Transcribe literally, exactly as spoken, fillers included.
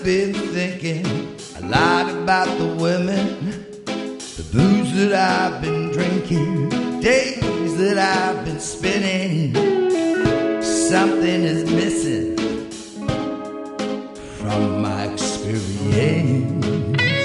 been thinking a lot about the women, the booze that I've been drinking, days that I've been spinning. Something is missing from my experience.